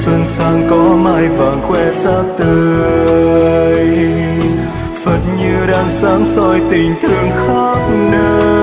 xuân sang có mai vàng khoe sắc tươi. Phật như đang sáng soi tình thương khắp nơi.